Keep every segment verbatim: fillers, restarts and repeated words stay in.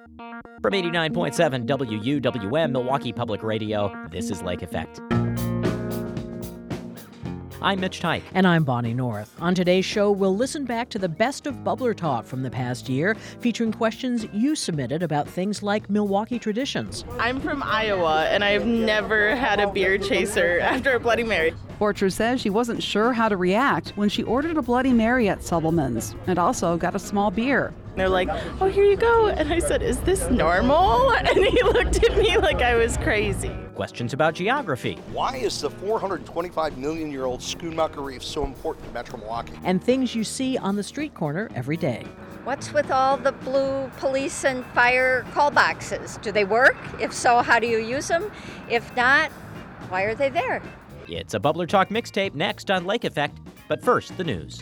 From eighty-nine point seven W U W M, Milwaukee Public Radio, this is Lake Effect. I'm Mitch Tyke. And I'm Bonnie North. On today's show, we'll listen back to the best of Bubbler Talk from the past year, featuring questions you submitted about things like Milwaukee traditions. I'm from Iowa, and I've never had a beer chaser after a Bloody Mary. Borcher says she wasn't sure how to react when she ordered a Bloody Mary at Subelman's and also got a small beer. They're like, oh, here you go. And I said, is this normal? And he looked at me like I was crazy. Questions about geography. Why is the four hundred twenty-five million year old Schoonmaker Reef so important to Metro Milwaukee? And things you see on the street corner every day. What's with all the blue police and fire call boxes? Do they work? If so, how do you use them? If not, why are they there? It's a Bubbler Talk mixtape next on Lake Effect. But first, the news.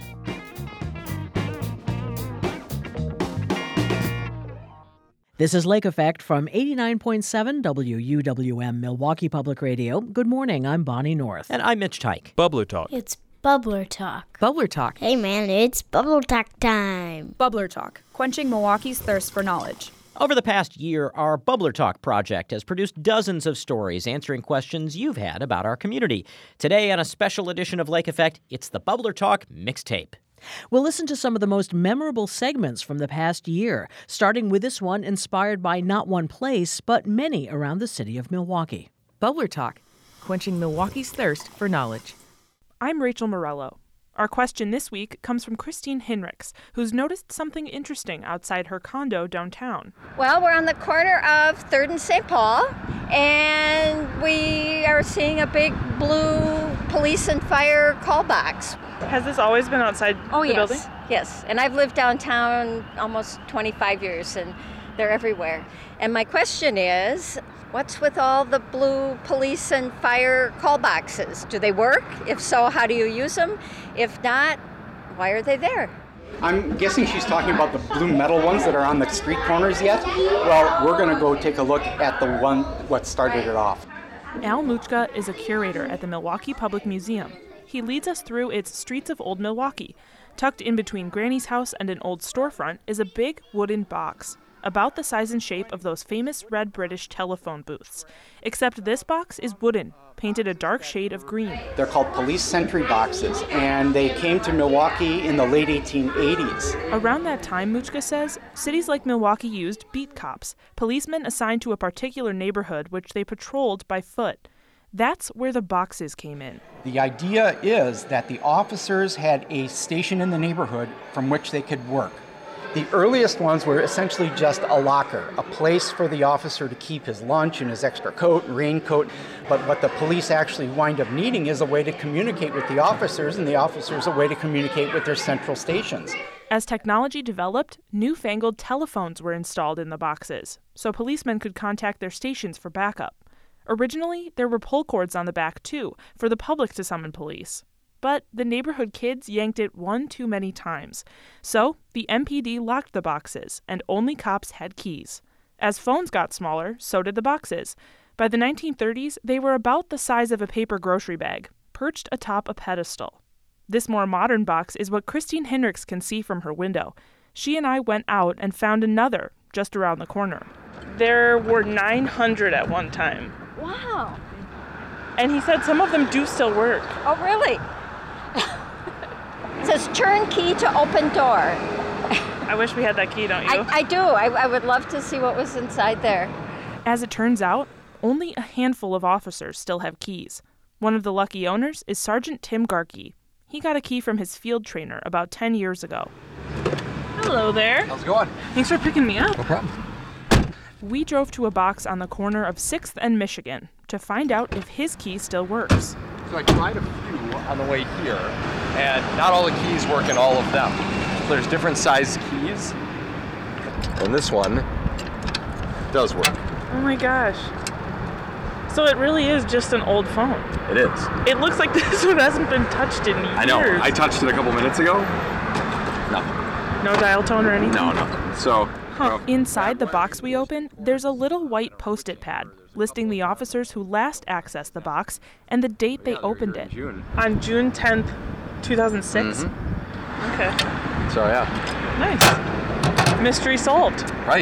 This is Lake Effect from eighty-nine point seven W U W M Milwaukee Public Radio. Good morning, I'm Bonnie North. And I'm Mitch Tyke. Bubbler Talk. It's Bubbler Talk. Bubbler Talk. Hey man, it's Bubbler Talk time. Bubbler Talk, quenching Milwaukee's thirst for knowledge. Over the past year, our Bubbler Talk project has produced dozens of stories answering questions you've had about our community. Today, on a special edition of Lake Effect, it's the Bubbler Talk mixtape. We'll listen to some of the most memorable segments from the past year, starting with this one inspired by not one place, but many around the city of Milwaukee. Bubbler Talk, quenching Milwaukee's thirst for knowledge. I'm Rachel Morello. Our question this week comes from Christine Hinrichs, who's noticed something interesting outside her condo downtown. Well, we're on the corner of third and Saint Paul, and we are seeing a big blue police and fire call box. Has this always been outside oh, the yes. building? Yes, and I've lived downtown almost twenty-five years, and they're everywhere. And my question is, what's with all the blue police and fire call boxes? Do they work? If so, how do you use them? If not, why are they there? I'm guessing she's talking about the blue metal ones that are on the street corners yet. Well, we're going to go take a look at the one what started it off. Al Muchka is a curator at the Milwaukee Public Museum. He leads us through its Streets of Old Milwaukee. Tucked in between Granny's house and an old storefront is a big wooden box, about the size and shape of those famous red British telephone booths. Except this box is wooden, painted a dark shade of green. They're called police sentry boxes, and they came to Milwaukee in the late eighteen eighties. Around that time, Muchka says, cities like Milwaukee used beat cops, policemen assigned to a particular neighborhood which they patrolled by foot. That's where the boxes came in. The idea is that the officers had a station in the neighborhood from which they could work. The earliest ones were essentially just a locker, a place for the officer to keep his lunch and his extra coat and raincoat. But what the police actually wind up needing is a way to communicate with the officers, and the officers a way to communicate with their central stations. As technology developed, newfangled telephones were installed in the boxes, so policemen could contact their stations for backup. Originally, there were pull cords on the back, too, for the public to summon police. But the neighborhood kids yanked it one too many times. So the M P D locked the boxes, and only cops had keys. As phones got smaller, so did the boxes. By the nineteen thirties, they were about the size of a paper grocery bag, perched atop a pedestal. This more modern box is what Christine Hinrichs can see from her window. She and I went out and found another just around the corner. There were nine hundred at one time. Wow. And he said some of them do still work. Oh, really? It says turnkey to open door. I wish we had that key, don't you? I, I do. I, I would love to see what was inside there. As it turns out, only a handful of officers still have keys. One of the lucky owners is Sergeant Tim Garkey. He got a key from his field trainer about ten years ago. Hello there. How's it going? Thanks for picking me up. No problem. We drove to a box on the corner of sixth and Michigan to find out if his key still works. So I tried a few on the way here, and not all the keys work in all of them. There's different size keys, and this one does work. Oh my gosh. So it really is just an old phone. It is. It looks like this one hasn't been touched in years. I know. I touched it a couple minutes ago. Nothing. No dial tone or anything? No, nothing. So... Huh. Inside the box we opened, there's a little white Post-it pad listing the officers who last accessed the box and the date they opened it. June. On June tenth, two thousand six? Mm-hmm. Okay. So, yeah. Nice. Mystery solved. Right.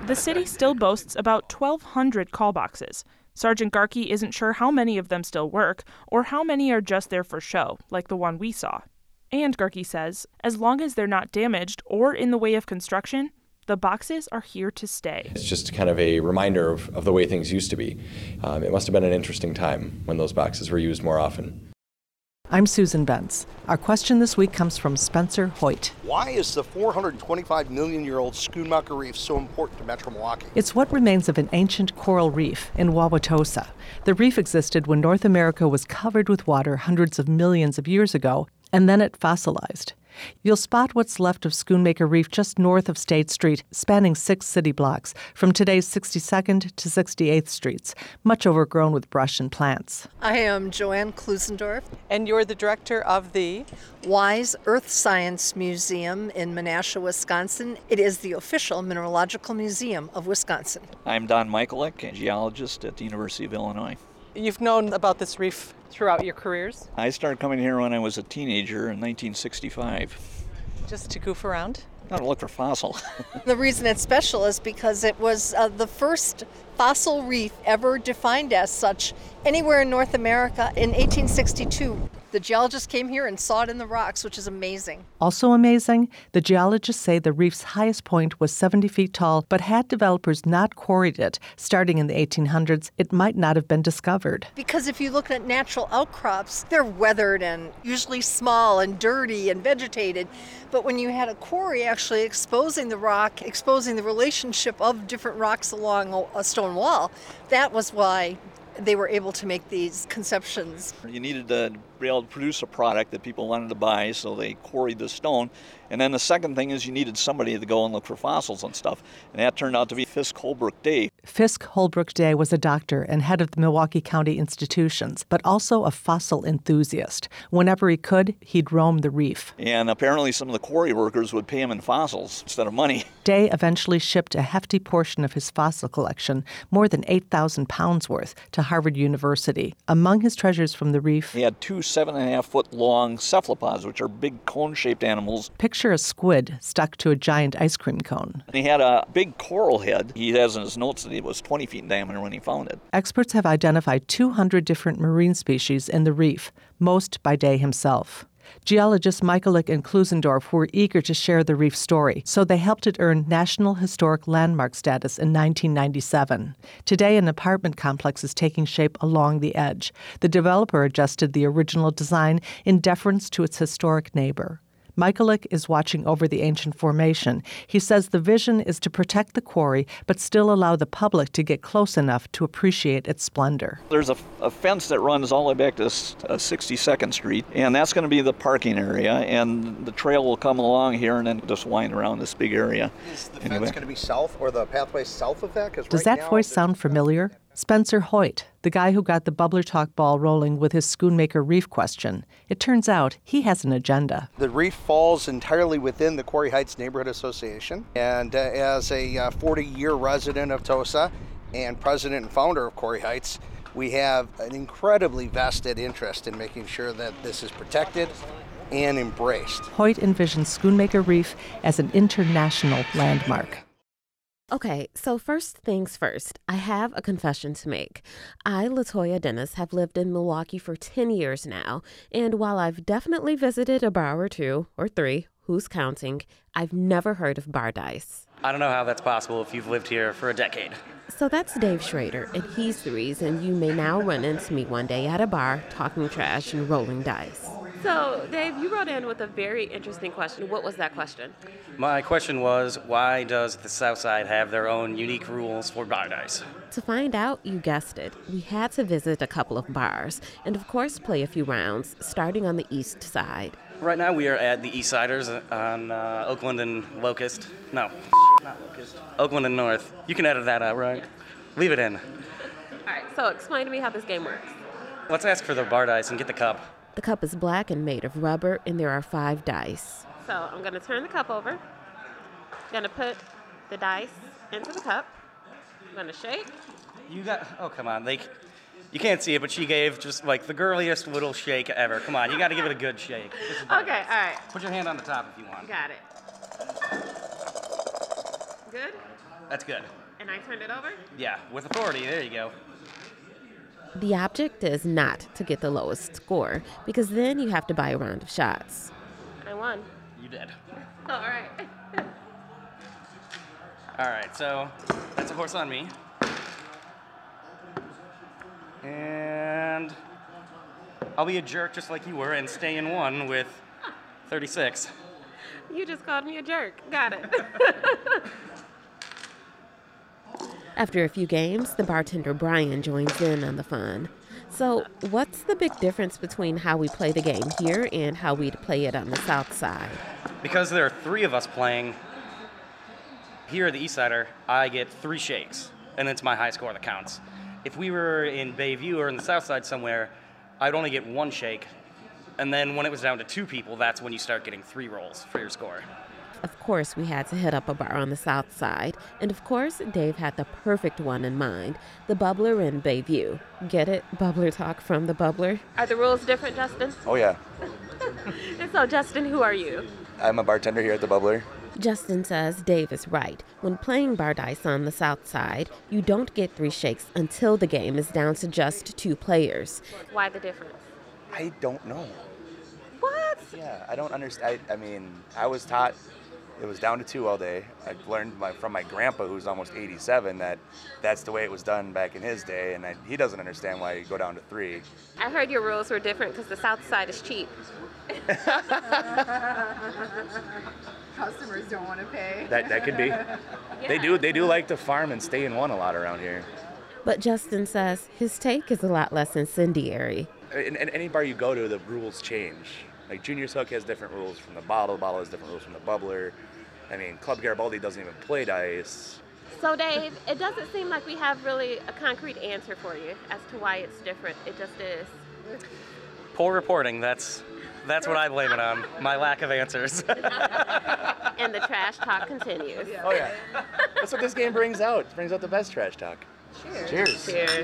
the city still boasts about twelve hundred call boxes. Sergeant Garkey isn't sure how many of them still work or how many are just there for show, like the one we saw. And Garkey says, as long as they're not damaged or in the way of construction, the boxes are here to stay. It's just kind of a reminder of, of the way things used to be. Um, it must have been an interesting time when those boxes were used more often. I'm Susan Bentz. Our question this week comes from Spencer Hoyt. Why is the four hundred twenty-five million year old Schoonmaker Reef so important to Metro Milwaukee? It's what remains of an ancient coral reef in Wauwatosa. The reef existed when North America was covered with water hundreds of millions of years ago, and then it fossilized. You'll spot what's left of Schoonmaker Reef just north of State Street, spanning six city blocks, from today's sixty-second to sixty-eighth Streets, much overgrown with brush and plants. I am Joanne Klusendorf. And you're the director of the Wise Earth Science Museum in Menasha, Wisconsin. It is the official mineralogical museum of Wisconsin. I'm Don Michaelek, a geologist at the University of Illinois. You've known about this reef throughout your careers? I started coming here when I was a teenager in nineteen sixty-five. Just to goof around? Not to look for fossil. The reason it's special is because it was uh, the first fossil reef ever defined as such anywhere in North America in eighteen sixty-two. The geologists came here and saw it in the rocks, which is amazing. Also amazing, the geologists say the reef's highest point was seventy feet tall, but had developers not quarried it starting in the eighteen hundreds, it might not have been discovered. Because if you look at natural outcrops, they're weathered and usually small and dirty and vegetated. But when you had a quarry actually exposing the rock, exposing the relationship of different rocks along a stone wall, that was why they were able to make these conceptions. You needed to be able to produce a product that people wanted to buy, so they quarried the stone. And then the second thing is you needed somebody to go and look for fossils and stuff. And that turned out to be Fisk Holbrook Day. Fisk Holbrook Day was a doctor and head of the Milwaukee County institutions, but also a fossil enthusiast. Whenever he could, he'd roam the reef. And apparently some of the quarry workers would pay him in fossils instead of money. Day eventually shipped a hefty portion of his fossil collection, more than eight thousand pounds worth, to Harvard University. Among his treasures from the reef, he had two seven and a half foot long cephalopods, which are big cone-shaped animals. Picture a squid stuck to a giant ice cream cone. And he had a big coral head. He has in his notes that it was twenty feet in diameter when he found it. Experts have identified two hundred different marine species in the reef, most by Day himself. Geologists Michaelek and Klusendorf were eager to share the reef story, so they helped it earn National Historic Landmark status in nineteen ninety-seven. Today, an apartment complex is taking shape along the edge. The developer adjusted the original design in deference to its historic neighbor. Michaelek is watching over the ancient formation. He says the vision is to protect the quarry, but still allow the public to get close enough to appreciate its splendor. There's a, a fence that runs all the way back to uh, sixty-second Street, and that's going to be the parking area, and the trail will come along here and then just wind around this big area. Is the anyway. fence going to be south, or the pathway south of that? Does right that now, voice sound familiar? Spencer Hoyt, the guy who got the Bubbler Talk ball rolling with his Schoonmaker Reef question. It turns out he has an agenda. The reef falls entirely within the Quarry Heights Neighborhood Association, and uh, as a forty-year uh, resident of Tosa and president and founder of Quarry Heights, we have an incredibly vested interest in making sure that this is protected and embraced. Hoyt envisions Schoonmaker Reef as an international landmark. Okay, so first things first, I have a confession to make. I, Latoya Dennis, have lived in Milwaukee for ten years now, and while I've definitely visited a bar or two, or three, who's counting, I've never heard of bar dice. I don't know how that's possible if you've lived here for a decade. So that's Dave Schrader, and he's the reason you may now run into me one day at a bar talking trash and rolling dice. So, Dave, you wrote in with a very interesting question. What was that question? My question was, why does the South Side have their own unique rules for bar dice? To find out, you guessed it, we had to visit a couple of bars and, of course, play a few rounds, starting on the east side. Right now we are at the East Siders on uh, Oakland and Locust. No, not Locust. Oakland and North. You can edit that out, right? Leave it in. All right, so explain to me how this game works. Let's ask for the bar dice and get the cup. The cup is black and made of rubber, and there are five dice. So I'm going to turn the cup over. I'm going to put the dice into the cup. I'm going to shake. You got, oh, come on. They, you can't see it, but she gave just like the girliest little shake ever. Come on, you got to give it a good shake. Okay, all right. Put your hand on the top if you want. Got it. Good? That's good. And I turned it over? Yeah, with authority. There you go. The object is not to get the lowest score, because then you have to buy a round of shots. I won. You did. All right. All right, so that's a horse on me. And I'll be a jerk just like you were and stay in one with thirty-six. You just called me a jerk. Got it. After a few games, the bartender Brian joins in on the fun. So, what's the big difference between how we play the game here and how we'd play it on the south side? Because there are three of us playing, here at the East Sider, I get three shakes, and it's my high score that counts. If we were in Bayview or in the south side somewhere, I'd only get one shake, and then when it was down to two people, that's when you start getting three rolls for your score. Of course, we had to hit up a bar on the south side, and of course, Dave had the perfect one in mind, the Bubbler in Bayview. Get it? Bubbler talk from the Bubbler. Are the rules different, Justin? Oh, yeah. And so, Justin, who are you? I'm a bartender here at the Bubbler. Justin says Dave is right. When playing bar dice on the south side, you don't get three shakes until the game is down to just two players. Why the difference? I don't know. What? Yeah, I don't understand. I, I mean, I was taught it was down to two all day. I learned my, from my grandpa, who's almost eighty-seven, that that's the way it was done back in his day, and I, he doesn't understand why you go down to three. I heard your rules were different because the south side is cheap. Customers don't want to pay. That that could be. Yeah. They do they do like to farm and stay in one a lot around here. But Justin says his take is a lot less incendiary. In, in any bar you go to, the rules change. Like Junior's Hook has different rules from the bottle. The bottle has different rules from the bubbler. I mean, Club Garibaldi doesn't even play dice. So, Dave, it doesn't seem like we have really a concrete answer for you as to why it's different. It just is. Poor reporting, that's that's what I blame it on, my lack of answers. And the trash talk continues. Oh, yeah. That's what this game brings out. It brings out the best trash talk. Cheers. Cheers. Cheers.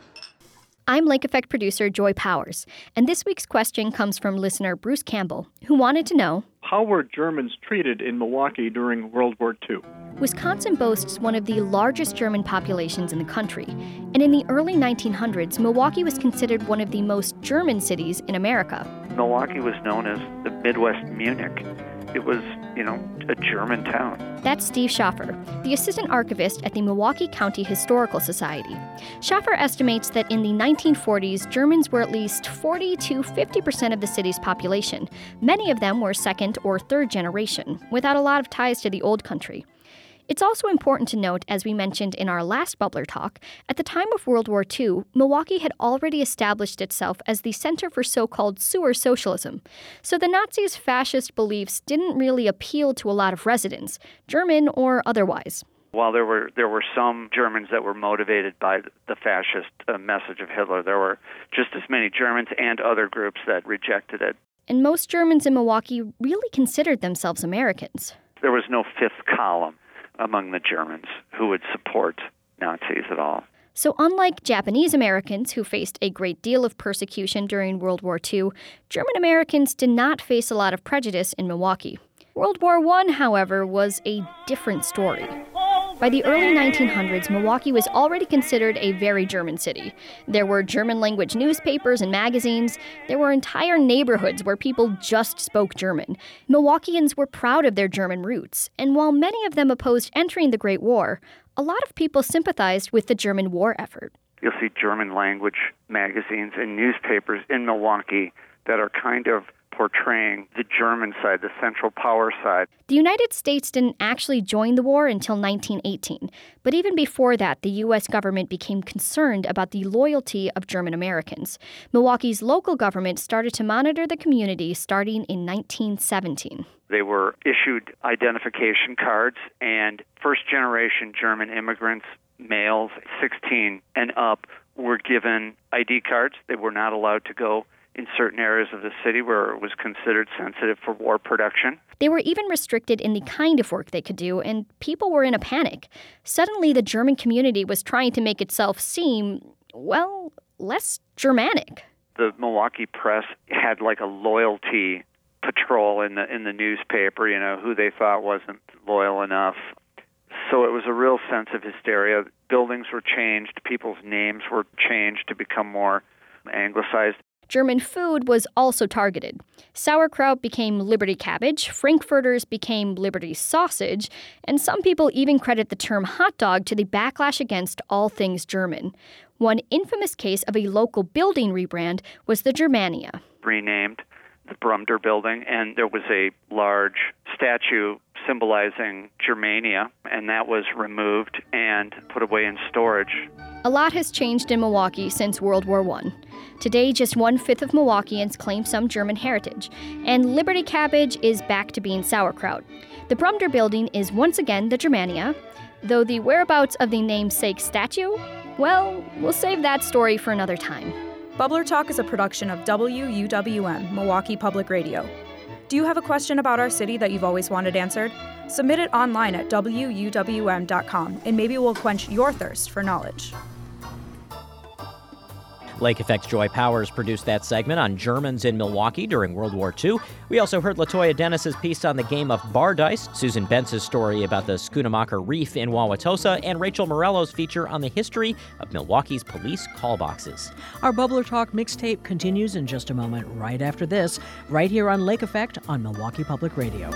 I'm Lake Effect producer Joy Powers, and this week's question comes from listener Bruce Campbell, who wanted to know, how were Germans treated in Milwaukee during World War Two? Wisconsin boasts one of the largest German populations in the country, and in the early nineteen hundreds, Milwaukee was considered one of the most German cities in America. Milwaukee was known as the Midwest Munich. It was, you know, a German town. That's Steve Schaffer, the assistant archivist at the Milwaukee County Historical Society. Schaffer estimates that in the nineteen forties, Germans were at least forty to fifty percent of the city's population. Many of them were second or third generation, without a lot of ties to the old country. It's also important to note, as we mentioned in our last Bubbler Talk, at the time of World War Two, Milwaukee had already established itself as the center for so-called sewer socialism. So the Nazis' fascist beliefs didn't really appeal to a lot of residents, German or otherwise. While there were there were some Germans that were motivated by the fascist uh, message of Hitler, there were just as many Germans and other groups that rejected it. And most Germans in Milwaukee really considered themselves Americans. There was no fifth column among the Germans who would support Nazis at all. So unlike Japanese Americans, who faced a great deal of persecution during World War Two, German Americans did not face a lot of prejudice in Milwaukee. World War One, however, was a different story. By the early nineteen hundreds, Milwaukee was already considered a very German city. There were German-language newspapers and magazines. There were entire neighborhoods where people just spoke German. Milwaukeeans were proud of their German roots, and while many of them opposed entering the Great War, a lot of people sympathized with the German war effort. You'll see German-language magazines and newspapers in Milwaukee that are kind of portraying the German side, the Central Power side. The United States didn't actually join the war until nineteen eighteen, but even before that, the U S government became concerned about the loyalty of German Americans. Milwaukee's local government started to monitor the community starting in nineteen seventeen. They were issued identification cards, and first-generation German immigrants, males sixteen and up, were given I D cards. They were not allowed to go in certain areas of the city where it was considered sensitive for war production. They were even restricted in the kind of work they could do, and people were in a panic. Suddenly, the German community was trying to make itself seem, well, less Germanic. The Milwaukee press had like a loyalty patrol in the in the newspaper, you know, who they thought wasn't loyal enough. So it was a real sense of hysteria. Buildings were changed, people's names were changed to become more anglicized. German food was also targeted. Sauerkraut became Liberty cabbage, Frankfurters became Liberty sausage, and some people even credit the term hot dog to the backlash against all things German. One infamous case of a local building rebrand was the Germania. Renamed the Brumder Building, and there was a large statue symbolizing Germania, and that was removed and put away in storage. A lot has changed in Milwaukee since World War One. Today, just one-fifth of Milwaukeeans claim some German heritage, and Liberty cabbage is back to being sauerkraut. The Brumder Building is once again the Germania, though the whereabouts of the namesake statue, well, we'll save that story for another time. Bubbler Talk is a production of W U W M, Milwaukee Public Radio. Do you have a question about our city that you've always wanted answered? Submit it online at W U W M dot com, and maybe we'll quench your thirst for knowledge. Lake Effect's Joy Powers produced that segment on Germans in Milwaukee during World War Two. We also heard LaToya Dennis's piece on the game of bar dice, Susan Bentz's story about the Schoonamaker Reef in Wauwatosa, and Rachel Morello's feature on the history of Milwaukee's police call boxes. Our Bubbler Talk mixtape continues in just a moment, right after this, right here on Lake Effect on Milwaukee Public Radio.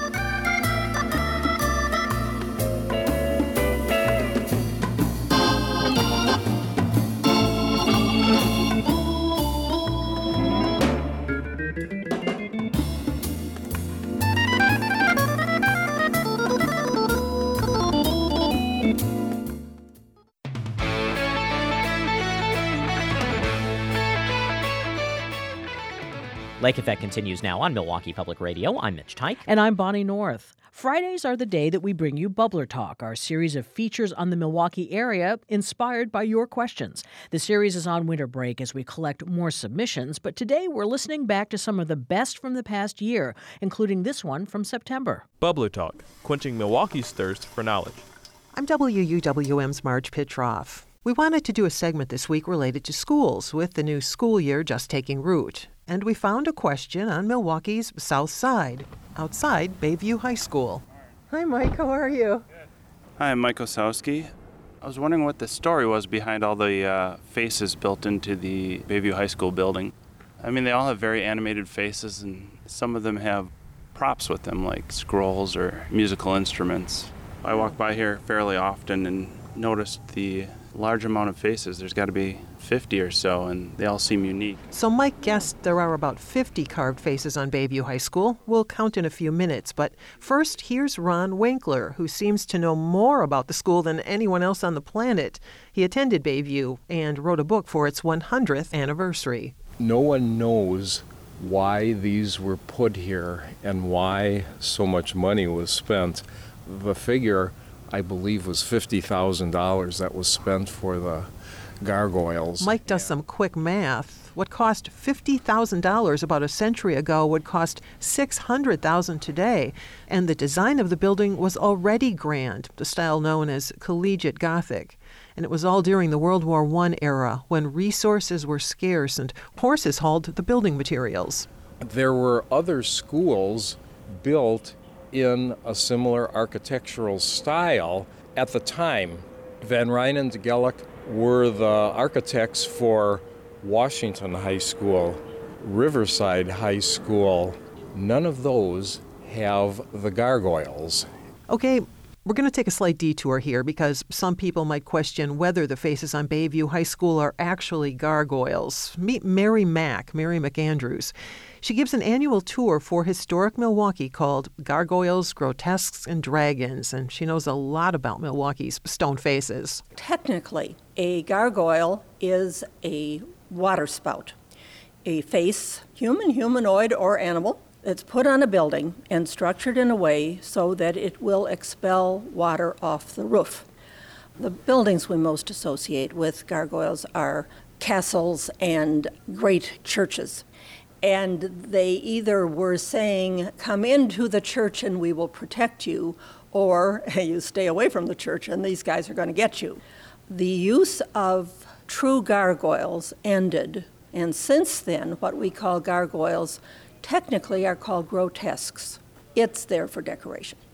Lake Effect continues now on Milwaukee Public Radio. I'm Mitch Teich. And I'm Bonnie North. Fridays are the day that we bring you Bubbler Talk, our series of features on the Milwaukee area inspired by your questions. The series is on winter break as we collect more submissions, but today we're listening back to some of the best from the past year, including this one from September. Bubbler Talk, quenching Milwaukee's thirst for knowledge. I'm W U W M's Marge Pitroff. We wanted to do a segment this week related to schools, with the new school year just taking root. And we found a question on Milwaukee's South Side, outside Bayview High School. Hi, Mike. How are you? Hi, I'm Mike Osowski. I was wondering what the story was behind all the uh, faces built into the Bayview High School building. I mean, they all have very animated faces, and some of them have props with them, like scrolls or musical instruments. I walk by here fairly often and noticed the large amount of faces. There's got to be fifty or so, and they all seem unique. So Mike guessed there are about fifty carved faces on Bayview High School. We'll count in a few minutes, but first, here's Ron Winkler, who seems to know more about the school than anyone else on the planet. He attended Bayview and wrote a book for its one hundredth anniversary. No one knows why these were put here and why so much money was spent. The figure, I believe, was fifty thousand dollars that was spent for the gargoyles. Mike does some quick math. What cost fifty thousand dollars about a century ago would cost six hundred thousand dollars today. And the design of the building was already grand, the style known as Collegiate Gothic. And it was all during the World War One era, when resources were scarce and horses hauled the building materials. There were other schools built in a similar architectural style at the time. Van Ryn and Geluck were the architects for Washington High School, Riverside High School. None of those have the gargoyles. Okay, we're going to take a slight detour here because some people might question whether the faces on Bayview High School are actually gargoyles. Meet Mary Mack, Mary McAndrews. She gives an annual tour for historic Milwaukee called Gargoyles, Grotesques, and Dragons, and she knows a lot about Milwaukee's stone faces. Technically, a gargoyle is a water spout, a face, human, humanoid, or animal. It's put on a building and structured in a way so that it will expel water off the roof. The buildings we most associate with gargoyles are castles and great churches. And they either were saying, come into the church and we will protect you, or hey, you stay away from the church and these guys are going to get you. The use of true gargoyles ended, and since then, what we call gargoyles technically are called grotesques. It's there for decoration.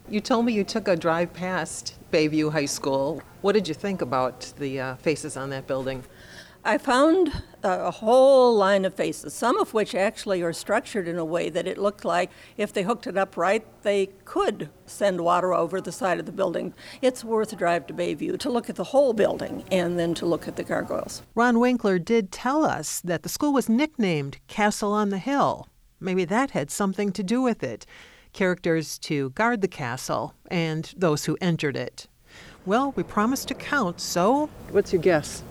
You told me you took a drive past Bayview High School. What did you think about the uh, faces on that building? I found a whole line of faces, some of which actually are structured in a way that it looked like if they hooked it up right, they could send water over the side of the building. It's worth a drive to Bayview to look at the whole building and then to look at the gargoyles. Ron Winkler did tell us that the school was nicknamed Castle on the Hill. Maybe that had something to do with it. Characters to guard the castle and those who entered it. Well, we promised to count, so what's your guess?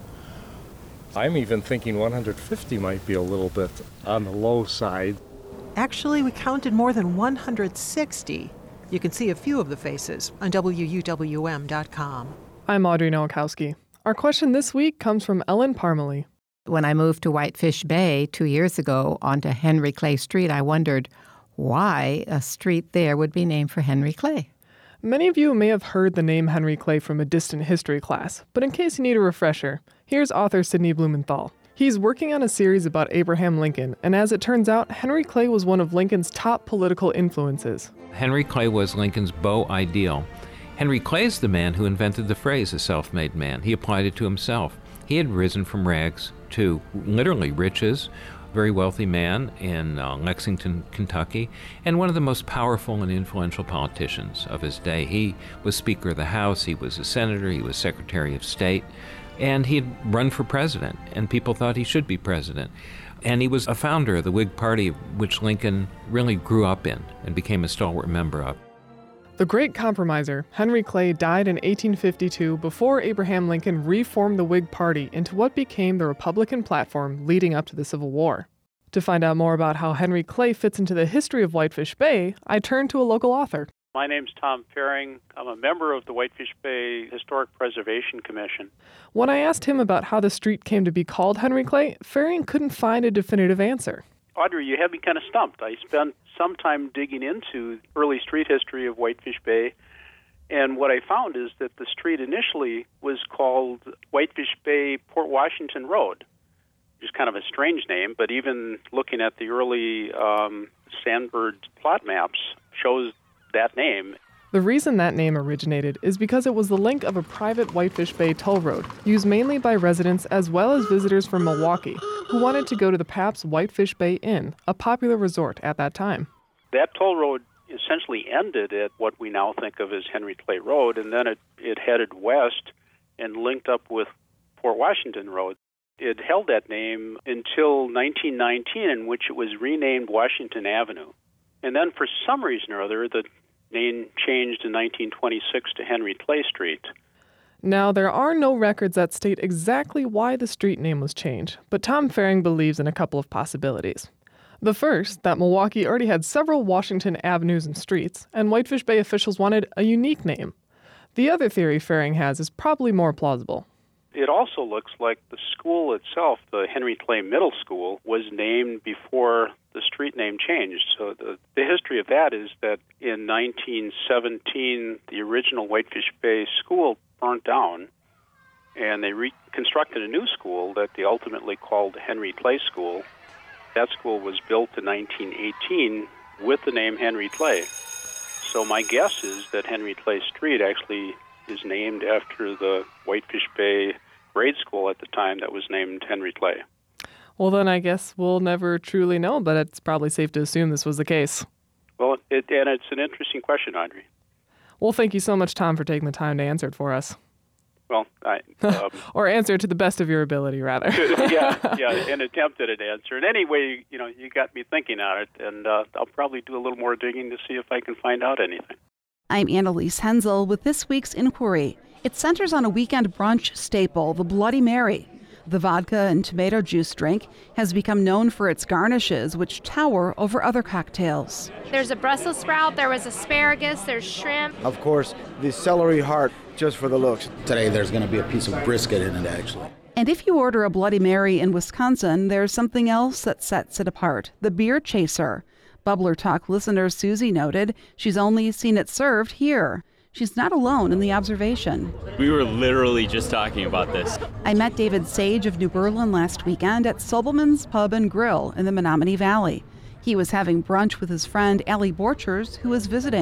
I'm even thinking one hundred fifty might be a little bit on the low side. Actually, we counted more than one hundred sixty. You can see a few of the faces on W U W M dot com. I'm Audrey Nowakowski. Our question this week comes from Ellen Parmalee. When I moved to Whitefish Bay two years ago onto Henry Clay Street, I wondered why a street there would be named for Henry Clay. Many of you may have heard the name Henry Clay from a distant history class, but in case you need a refresher, here's author Sidney Blumenthal. He's working on a series about Abraham Lincoln, and as it turns out, Henry Clay was one of Lincoln's top political influences. Henry Clay was Lincoln's beau ideal. Henry Clay is the man who invented the phrase, a self-made man. He applied it to himself. He had risen from rags to literally riches, very wealthy man in uh, Lexington, Kentucky, and one of the most powerful and influential politicians of his day. He was Speaker of the House, he was a senator, he was Secretary of State, and he had run for president, and people thought he should be president. And he was a founder of the Whig Party, which Lincoln really grew up in and became a stalwart member of. The great compromiser, Henry Clay, died in eighteen fifty-two before Abraham Lincoln reformed the Whig Party into what became the Republican platform leading up to the Civil War. To find out more about how Henry Clay fits into the history of Whitefish Bay, I turned to a local author. My name's Tom Faring. I'm a member of the Whitefish Bay Historic Preservation Commission. When I asked him about how the street came to be called Henry Clay, Faring couldn't find a definitive answer. Audrey, you have me kind of stumped. I spent some time digging into early street history of Whitefish Bay, and what I found is that the street initially was called Whitefish Bay Port Washington Road, which is kind of a strange name, but even looking at the early um, Sandburg plot maps shows that name. The reason that name originated is because it was the link of a private Whitefish Bay toll road, used mainly by residents as well as visitors from Milwaukee, who wanted to go to the Pabst Whitefish Bay Inn, a popular resort at that time. That toll road essentially ended at what we now think of as Henry Clay Road, and then it, it headed west and linked up with Port Washington Road. It held that name until nineteen nineteen, in which it was renamed Washington Avenue. And then for some reason or other, the name changed in nineteen twenty-six to Henry Clay Street. Now, there are no records that state exactly why the street name was changed, but Tom Faring believes in a couple of possibilities. The first, that Milwaukee already had several Washington avenues and streets, and Whitefish Bay officials wanted a unique name. The other theory Faring has is probably more plausible. It also looks like the school itself, the Henry Clay Middle School, was named before the street name changed. So the, the history of that is that in nineteen seventeen, the original Whitefish Bay School burnt down, and they reconstructed a new school that they ultimately called Henry Clay School. That school was built in nineteen eighteen with the name Henry Clay. So my guess is that Henry Clay Street actually is named after the Whitefish Bay grade school at the time that was named Henry Clay. Well, then I guess we'll never truly know, but it's probably safe to assume this was the case. Well, it, and it's an interesting question, Audrey. Well, thank you so much, Tom, for taking the time to answer it for us. Well, I... Um, or answer it to the best of your ability, rather. yeah, yeah, an attempt at an answer. And anyway, you know, you got me thinking on it, and uh, I'll probably do a little more digging to see if I can find out anything. I'm Annalise Hensel with this week's inquiry. It centers on a weekend brunch staple, the Bloody Mary. The vodka and tomato juice drink has become known for its garnishes, which tower over other cocktails. There's a Brussels sprout, there was asparagus, there's shrimp. Of course, the celery heart, just for the looks. Today there's going to be a piece of brisket in it, actually. And if you order a Bloody Mary in Wisconsin, there's something else that sets it apart, the beer chaser. Bubbler Talk listener Susie noted she's only seen it served here. She's not alone in the observation. We were literally just talking about this. I met David Sage of New Berlin last weekend at Sobelman's Pub and Grill in the Menominee Valley. He was having brunch with his friend Allie Borchers, who was visiting.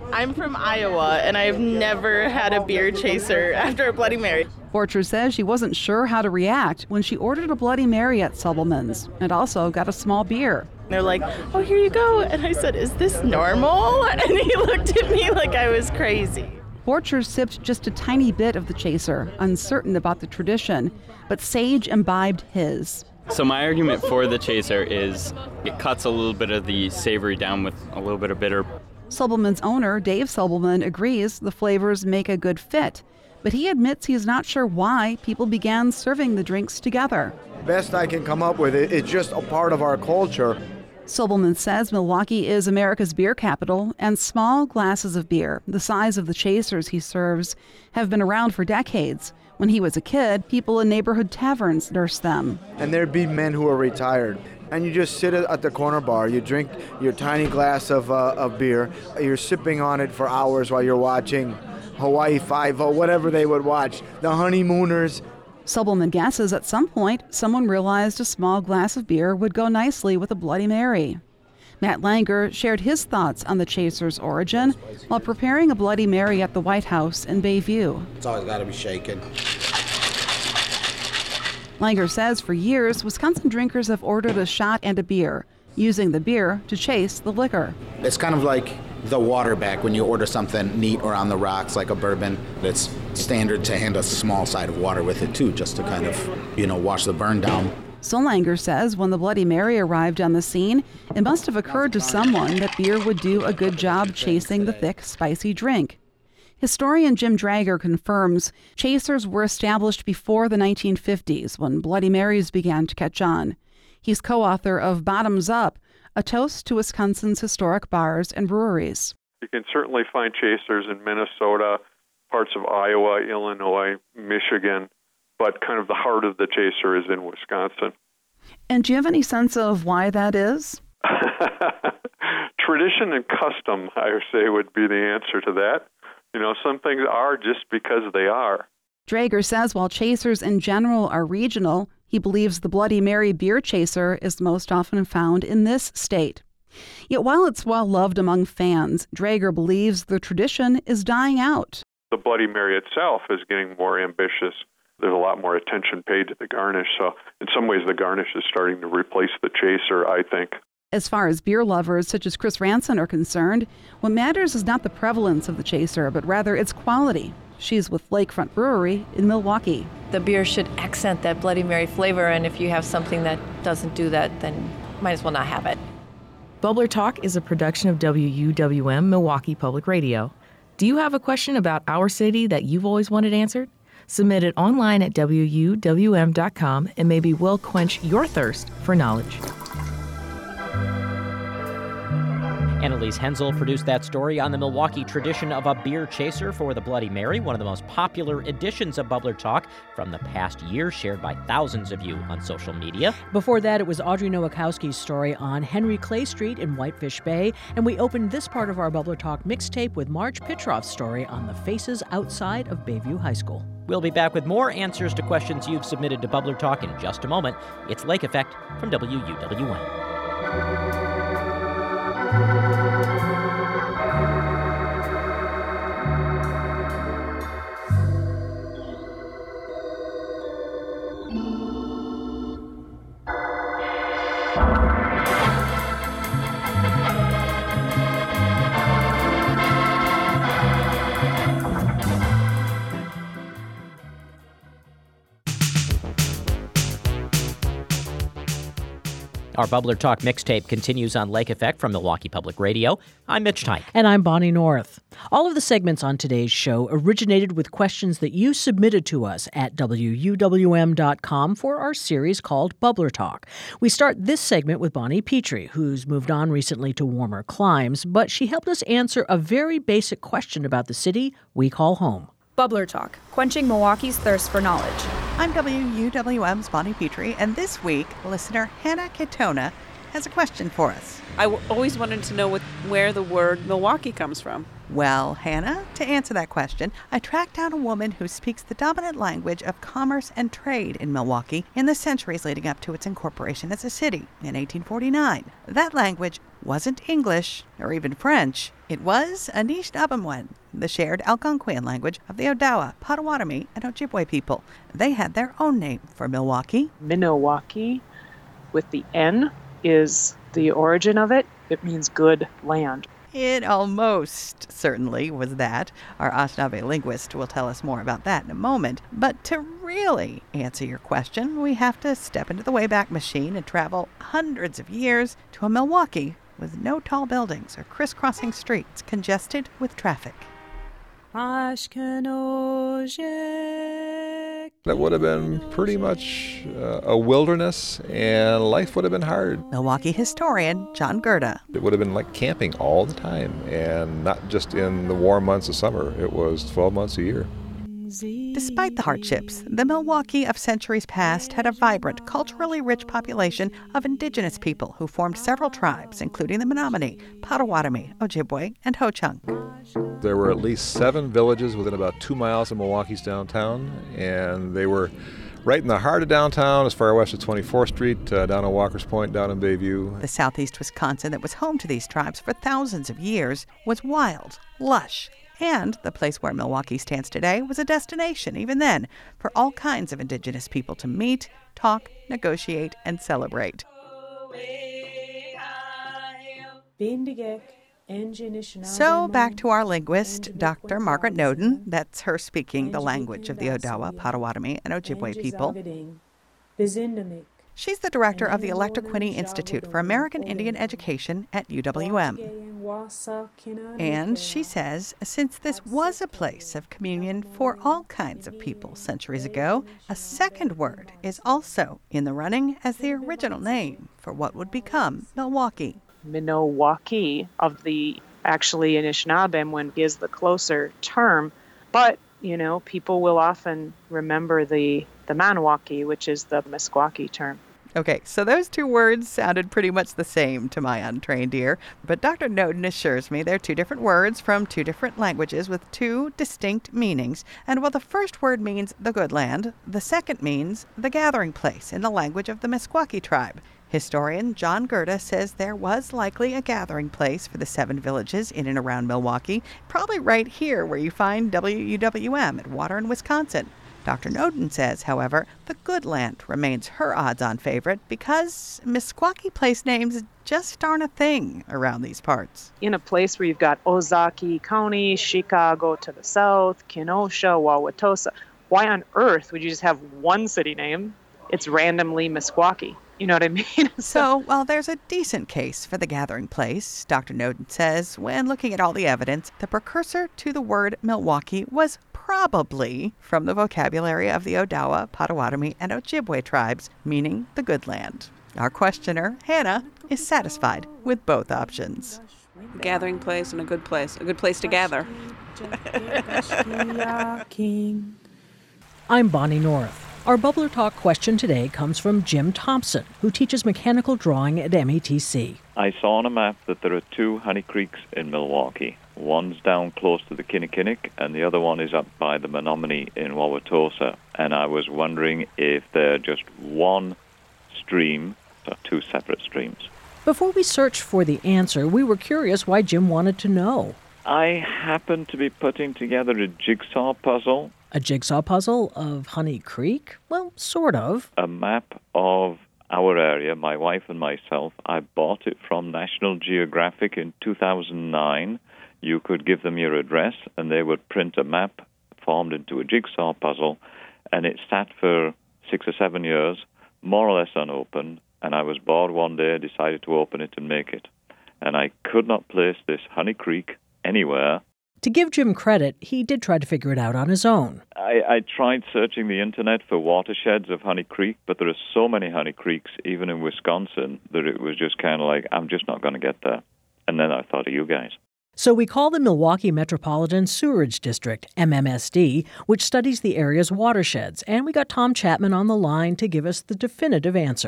I'm from Iowa, and I've never had a beer chaser after a Bloody Mary. Borcher says she wasn't sure how to react when she ordered a Bloody Mary at Subelman's and also got a small beer. They're like, oh, here you go. And I said, is this normal? And he looked at me like I was crazy. Borcher sipped just a tiny bit of the chaser, uncertain about the tradition, but Sage imbibed his. So my argument for the chaser is it cuts a little bit of the savory down with a little bit of bitter. Subelman's owner, Dave Subelman, agrees the flavors make a good fit, but he admits he's not sure why people began serving the drinks together. Best I can come up with it, it's just a part of our culture. Subelman says Milwaukee is America's beer capital, and small glasses of beer, the size of the chasers he serves, have been around for decades. When he was a kid, people in neighborhood taverns nursed them. And there'd be men who are retired. And you just sit at the corner bar, you drink your tiny glass of, uh, of beer, you're sipping on it for hours while you're watching Hawaii Five-O, whatever they would watch, The Honeymooners. Subelman guesses at some point someone realized a small glass of beer would go nicely with a Bloody Mary. Matt Langer shared his thoughts on the chaser's origin while preparing a Bloody Mary at the White House in Bayview. It's always got to be shaken. Langer says for years, Wisconsin drinkers have ordered a shot and a beer, using the beer to chase the liquor. It's kind of like the water back when you order something neat or on the rocks like a bourbon. It's standard to hand a small side of water with it too, just to kind of, you know, wash the burn down. So Langer says when the Bloody Mary arrived on the scene, it must have occurred to someone that beer would do a good job chasing the thick, spicy drink. Historian Jim Drager confirms chasers were established before the nineteen fifties when Bloody Marys began to catch on. He's co-author of Bottoms Up, a toast to Wisconsin's historic bars and breweries. You can certainly find chasers in Minnesota, parts of Iowa, Illinois, Michigan, but kind of the heart of the chaser is in Wisconsin. And do you have any sense of why that is? Tradition and custom, I would say, would be the answer to that. You know, some things are just because they are. Drager says while chasers in general are regional, he believes the Bloody Mary beer chaser is most often found in this state. Yet while it's well loved among fans, Drager believes the tradition is dying out. The Bloody Mary itself is getting more ambitious. There's a lot more attention paid to the garnish, so in some ways the garnish is starting to replace the chaser, I think. As far as beer lovers such as Chris Ranson are concerned, what matters is not the prevalence of the chaser, but rather its quality. She's with Lakefront Brewery in Milwaukee. The beer should accent that Bloody Mary flavor, and if you have something that doesn't do that, then might as well not have it. Bubbler Talk is a production of W U W M Milwaukee Public Radio. Do you have a question about our city that you've always wanted answered? Submit it online at W U W M dot com and maybe we'll quench your thirst for knowledge. Annalise Hensel produced that story on the Milwaukee tradition of a beer chaser for the Bloody Mary, one of the most popular editions of Bubbler Talk from the past year, shared by thousands of you on social media. Before that, it was Audrey Nowakowski's story on Henry Clay Street in Whitefish Bay, and we opened this part of our Bubbler Talk mixtape with Marge Pitroff's story on the faces outside of Bayview High School. We'll be back with more answers to questions you've submitted to Bubbler Talk in just a moment. It's Lake Effect from W U W M. Our Bubbler Talk mixtape continues on Lake Effect from Milwaukee Public Radio. I'm Mitch Tyke. And I'm Bonnie North. All of the segments on today's show originated with questions that you submitted to us at W U W M dot com for our series called Bubbler Talk. We start this segment with Bonnie Petrie, who's moved on recently to warmer climes, but she helped us answer a very basic question about the city we call home. Bubbler Talk, quenching Milwaukee's thirst for knowledge. I'm W U W M's Bonnie Petrie, and this week, listener Hannah Katona has a question for us. I w- always wanted to know what, where the word Milwaukee comes from. Well, Hannah, to answer that question, I tracked down a woman who speaks the dominant language of commerce and trade in Milwaukee in the centuries leading up to its incorporation as a city in eighteen forty-nine. That language wasn't English or even French. It was Anishinaabe, the shared Algonquian language of the Odawa, Potawatomi, and Ojibwe people. They had their own name for Milwaukee. Minnowaukee, with the N, is the origin of it. It means good land. It almost certainly was that. Our Anishinaabe linguist will tell us more about that in a moment. But to really answer your question, we have to step into the Wayback Machine and travel hundreds of years to a Milwaukee with no tall buildings or crisscrossing streets congested with traffic. That would have been pretty much uh, a wilderness, and life would have been hard. Milwaukee historian John Gerda. It would have been like camping all the time, and not just in the warm months of summer. It was twelve months a year. Despite the hardships, the Milwaukee of centuries past had a vibrant, culturally rich population of indigenous people who formed several tribes, including the Menominee, Potawatomi, Ojibwe, and Ho-Chunk. There were at least seven villages within about two miles of Milwaukee's downtown, and they were right in the heart of downtown, as far west as twenty-fourth Street, uh, down on Walker's Point, down in Bayview. The southeast Wisconsin that was home to these tribes for thousands of years was wild, lush, and the place where Milwaukee stands today was a destination, even then, for all kinds of indigenous people to meet, talk, negotiate, and celebrate. So back to our linguist, Doctor Margaret Noden. That's her speaking the language of the Odawa, Potawatomi, and Ojibwe people. She's the director of the Electroquinty Institute for American Indian Education at U W M. And she says, since this was a place of communion for all kinds of people centuries ago, a second word is also in the running as the original name for what would become Milwaukee. Minnowaukee of the actually Anishinaabe is the closer term, but you know, people will often remember the the Maniwaki, which is the Meskwaki term. Okay, so those two words sounded pretty much the same to my untrained ear, but Doctor Noden assures me they're two different words from two different languages with two distinct meanings. And while the first word means the good land, the second means the gathering place in the language of the Meskwaki tribe. Historian John Gerda says there was likely a gathering place for the seven villages in and around Milwaukee, probably right here where you find W U W M at Waterton, Wisconsin. Doctor Noden says, however, the good land remains her odds-on favorite because Meskwaki place names just aren't a thing around these parts. In a place where you've got Ozaukee County, Chicago to the south, Kenosha, Wauwatosa, why on earth would you just have one city name? It's randomly Meskwaki. You know what I mean? So, while there's a decent case for the gathering place, Doctor Noden says, when looking at all the evidence, the precursor to the word Milwaukee was probably from the vocabulary of the Odawa, Potawatomi, and Ojibwe tribes, meaning the good land. Our questioner, Hannah, is satisfied with both options. A gathering place and a good place. A good place to gather. I'm Bonnie North. Our Bubbler Talk question today comes from Jim Thompson, who teaches mechanical drawing at M E T C. I saw on a map that there are two honey creeks in Milwaukee. One's down close to the Kinnickinnick, and the other one is up by the Menominee in Wauwatosa. And I was wondering if they're just one stream or two separate streams. Before we searched for the answer, we were curious why Jim wanted to know. I happened to be putting together a jigsaw puzzle. A jigsaw puzzle of Honey Creek? Well, sort of. A map of our area, my wife and myself. I bought it from National Geographic in two thousand nine. You could give them your address, and they would print a map formed into a jigsaw puzzle, and it sat for six or seven years, more or less unopened, and I was bored one day, decided to open it and make it. And I could not place this Honey Creek anywhere. To give Jim credit, he did try to figure it out on his own. I, I tried searching the internet for watersheds of Honey Creek, but there are so many Honey Creeks, even in Wisconsin, that it was just kind of like, I'm just not going to get there. And then I thought of you guys. So we call the Milwaukee Metropolitan Sewerage District, M M S D, which studies the area's watersheds, and we got Tom Chapman on the line to give us the definitive answer.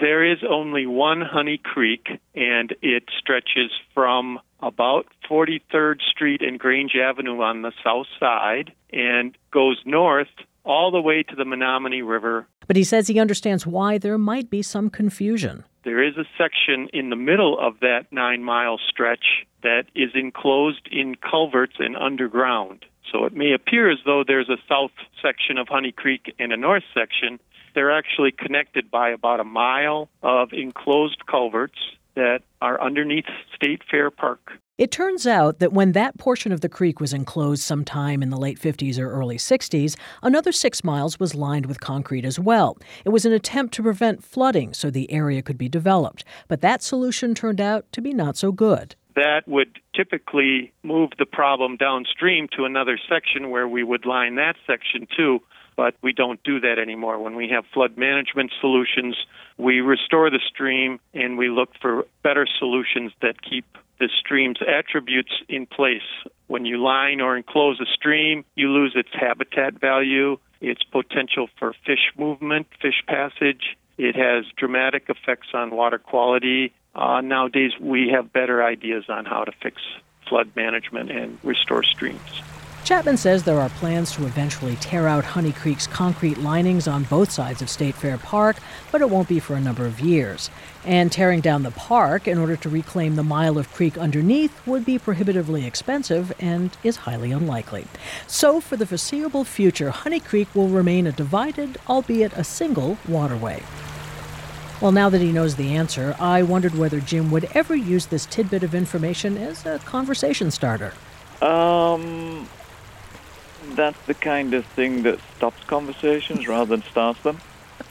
There is only one Honey Creek, and it stretches from about forty-third Street and Grange Avenue on the south side and goes north all the way to the Menominee River. But he says he understands why there might be some confusion. There is a section in the middle of that nine-mile stretch that is enclosed in culverts and underground. So it may appear as though there's a south section of Honey Creek and a north section. They're actually connected by about a mile of enclosed culverts that are underneath State Fair Park. It turns out that when that portion of the creek was enclosed sometime in the late fifties or early sixties, another six miles was lined with concrete as well. It was an attempt to prevent flooding so the area could be developed. But that solution turned out to be not so good. That would typically move the problem downstream to another section where we would line that section too. But we don't do that anymore. When we have flood management solutions, we restore the stream and we look for better solutions that keep the stream's attributes in place. When you line or enclose a stream, you lose its habitat value, its potential for fish movement, fish passage. It has dramatic effects on water quality. Uh, nowadays, we have better ideas on how to fix flood management and restore streams. Chapman says there are plans to eventually tear out Honey Creek's concrete linings on both sides of State Fair Park, but it won't be for a number of years. And tearing down the park in order to reclaim the mile of creek underneath would be prohibitively expensive and is highly unlikely. So for the foreseeable future, Honey Creek will remain a divided, albeit a single, waterway. Well, now that he knows the answer, I wondered whether Jim would ever use this tidbit of information as a conversation starter. Um... That's the kind of thing that stops conversations rather than starts them.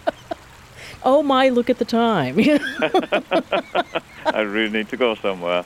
Oh my, look at the time. I really need to go somewhere.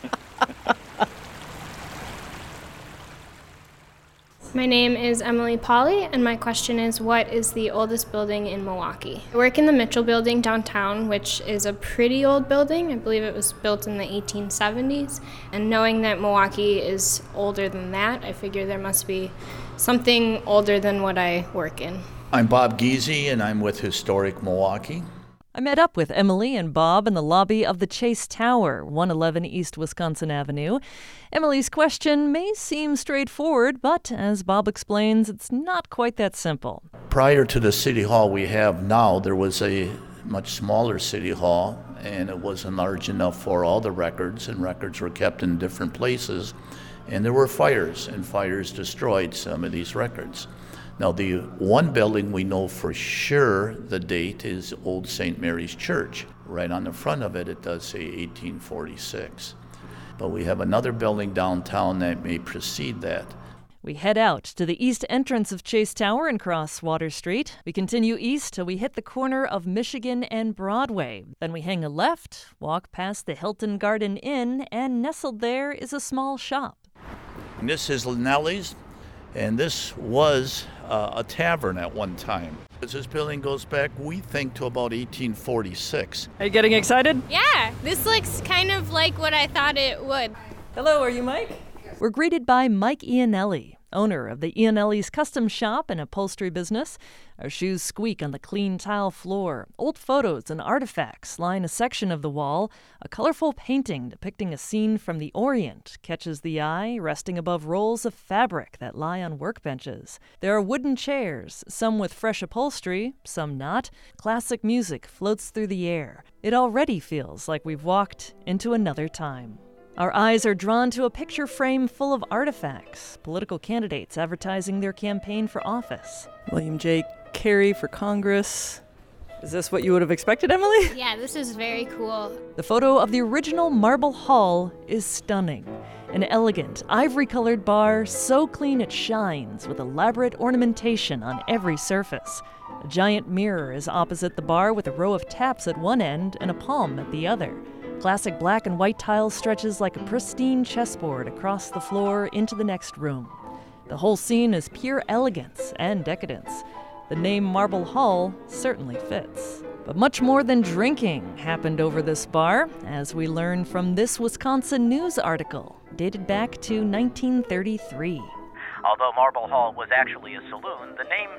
My name is Emily Polly, and my question is, what is the oldest building in Milwaukee? I work in the Mitchell Building downtown, which is a pretty old building. I believe it was built in the eighteen seventies. And knowing that Milwaukee is older than that, I figure there must be something older than what I work in. I'm Bob Giese, and I'm with Historic Milwaukee. I met up with Emily and Bob in the lobby of the Chase Tower, one eleven East Wisconsin Avenue. Emily's question may seem straightforward, but as Bob explains, it's not quite that simple. Prior to the city hall we have now, there was a much smaller city hall, and it wasn't large enough for all the records, and records were kept in different places. And there were fires, and fires destroyed some of these records. Now, the one building we know for sure the date is Old Saint Mary's Church. Right on the front of it, it does say eighteen forty-six. But we have another building downtown that may precede that. We head out to the east entrance of Chase Tower and cross Water Street. We continue east till we hit the corner of Michigan and Broadway. Then we hang a left, walk past the Hilton Garden Inn, and nestled there is a small shop. And this is Linnelli's, and this was uh, a tavern at one time. As this building goes back, we think, to about eighteen forty-six. Are you getting excited? Yeah, this looks kind of like what I thought it would. Hello, are you Mike? We're greeted by Mike Iannelli, owner of the Iannelli's Custom Shop and Upholstery Business. Our shoes squeak on the clean tile floor. Old photos and artifacts line a section of the wall. A colorful painting depicting a scene from the Orient catches the eye, resting above rolls of fabric that lie on workbenches. There are wooden chairs, some with fresh upholstery, some not. Classic music floats through the air. It already feels like we've walked into another time. Our eyes are drawn to a picture frame full of artifacts, political candidates advertising their campaign for office. William J. Carey for Congress. Is this what you would have expected, Emily? Yeah, this is very cool. The photo of the original Marble Hall is stunning. An elegant, ivory-colored bar, so clean it shines, with elaborate ornamentation on every surface. A giant mirror is opposite the bar with a row of taps at one end and a palm at the other. Classic black and white tile stretches like a pristine chessboard across the floor into the next room. The whole scene is pure elegance and decadence. The name Marble Hall certainly fits. But much more than drinking happened over this bar, as we learn from this Wisconsin News article, dated back to nineteen thirty-three. Although Marble Hall was actually a saloon, the name fixed itself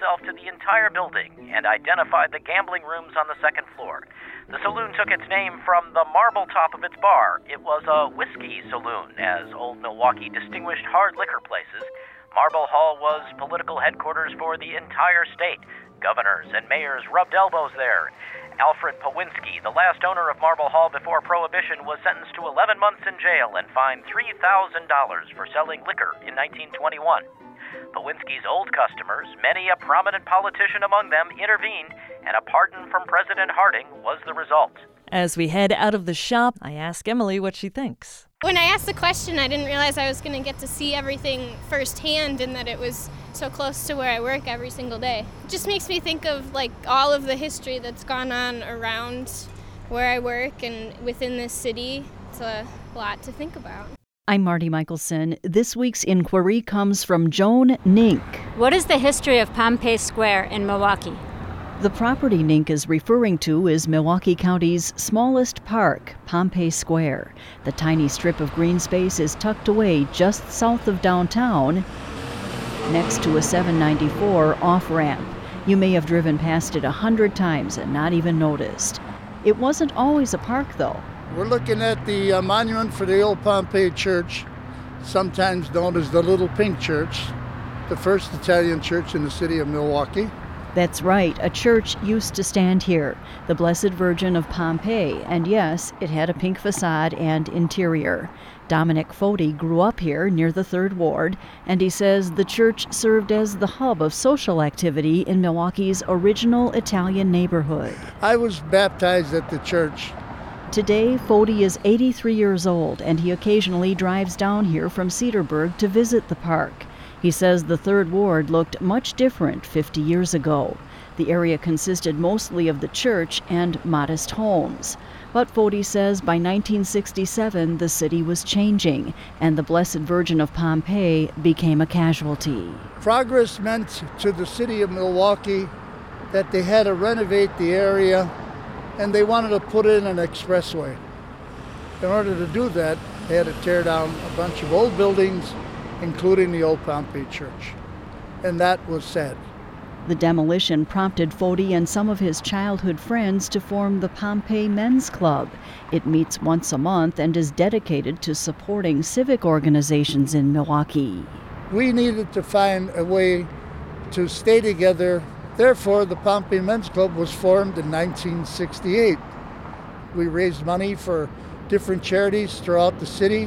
itself to the entire building and identified the gambling rooms on the second floor. The saloon took its name from the marble top of its bar. It was a whiskey saloon, as Old Milwaukee distinguished hard liquor places. Marble Hall was political headquarters for the entire state. Governors and mayors rubbed elbows there. Alfred Pawinski, the last owner of Marble Hall before Prohibition, was sentenced to eleven months in jail and fined three thousand dollars for selling liquor in nineteen twenty-one. Pawinski's old customers, many a prominent politician among them, intervened, and a pardon from President Harding was the result. As we head out of the shop, I ask Emily what she thinks. When I asked the question, I didn't realize I was going to get to see everything firsthand and that it was so close to where I work every single day. It just makes me think of like all of the history that's gone on around where I work and within this city. It's a lot to think about. I'm Marty Michelson. This week's inquiry comes from Joan Nink. What is the history of Pompey Square in Milwaukee? The property Nink is referring to is Milwaukee County's smallest park, Pompey Square. The tiny strip of green space is tucked away just south of downtown, next to a seven ninety-four off-ramp. You may have driven past it a hundred times and not even noticed. It wasn't always a park, though. We're looking at the uh, monument for the old Pompey Church, sometimes known as the Little Pink Church, the first Italian church in the city of Milwaukee. That's right, a church used to stand here, the Blessed Virgin of Pompeii, and yes, it had a pink facade and interior. Dominic Foti grew up here near the Third Ward, and he says the church served as the hub of social activity in Milwaukee's original Italian neighborhood. I was baptized at the church. Today, Foti is eighty-three years old, and he occasionally drives down here from Cedarburg to visit the park. He says the Third Ward looked much different fifty years ago. The area consisted mostly of the church and modest homes. But Foti says by nineteen sixty-seven, the city was changing, and the Blessed Virgin of Pompeii became a casualty. Progress meant to the city of Milwaukee that they had to renovate the area, and they wanted to put in an expressway. In order to do that, they had to tear down a bunch of old buildings, including the old Pompey Church. And that was sad. The demolition prompted Foti and some of his childhood friends to form the Pompey Men's Club. It meets once a month and is dedicated to supporting civic organizations in Milwaukee. We needed to find a way to stay together. Therefore, the Pompey Men's Club was formed in nineteen sixty-eight. We raised money for different charities throughout the city.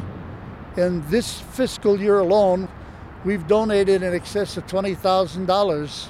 In this fiscal year alone, we've donated in excess of twenty thousand dollars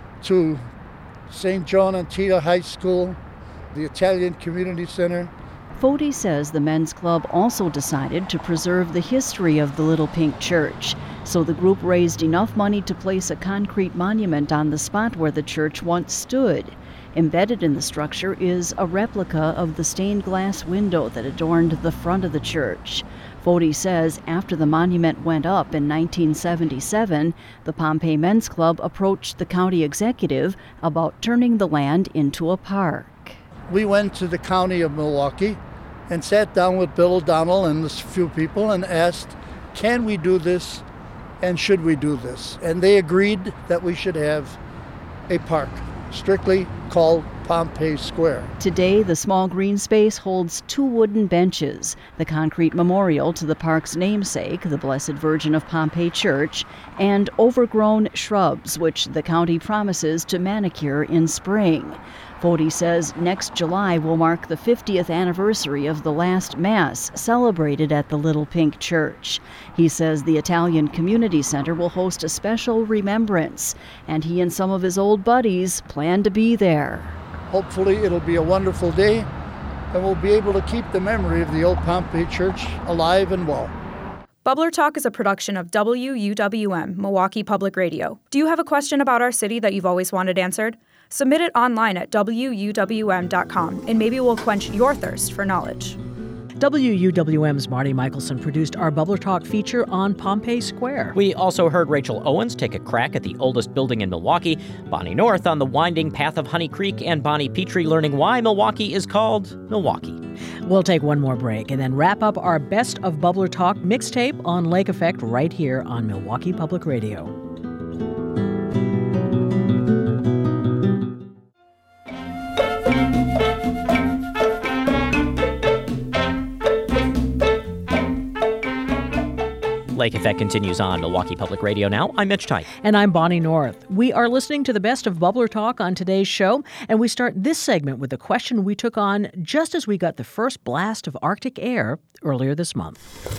to Saint John Antietam High School, the Italian Community Center. Foti says the men's club also decided to preserve the history of the Little Pink Church, so the group raised enough money to place a concrete monument on the spot where the church once stood. Embedded in the structure is a replica of the stained glass window that adorned the front of the church. Foti says after the monument went up in nineteen seventy-seven, the Pompey Men's Club approached the county executive about turning the land into a park. We went to the county of Milwaukee and sat down with Bill O'Donnell and a few people and asked, can we do this and should we do this? And they agreed that we should have a park, strictly called Pompey Square. Today, the small green space holds two wooden benches, the concrete memorial to the park's namesake, the Blessed Virgin of Pompeii Church, and overgrown shrubs, which the county promises to manicure in spring. Foti says next July will mark the fiftieth anniversary of the last Mass celebrated at the Little Pink Church. He says the Italian Community Center will host a special remembrance, and he and some of his old buddies plan to be there. Hopefully it'll be a wonderful day, and we'll be able to keep the memory of the old Pompey Church alive and well. Bubbler Talk is a production of W U W M, Milwaukee Public Radio. Do you have a question about our city that you've always wanted answered? Submit it online at W U W M dot com, and maybe we'll quench your thirst for knowledge. W U W M's Marty Michelson produced our Bubbler Talk feature on Pompey Square. We also heard Rachel Owens take a crack at the oldest building in Milwaukee, Bonnie North on the winding path of Honey Creek, and Bonnie Petrie learning why Milwaukee is called Milwaukee. We'll take one more break and then wrap up our Best of Bubbler Talk mixtape on Lake Effect right here on Milwaukee Public Radio. Lake Effect continues on Milwaukee Public Radio now. I'm Mitch Teich. And I'm Bonnie North. We are listening to the best of Bubbler Talk on today's show, and we start this segment with a question we took on just as we got the first blast of Arctic air earlier this month.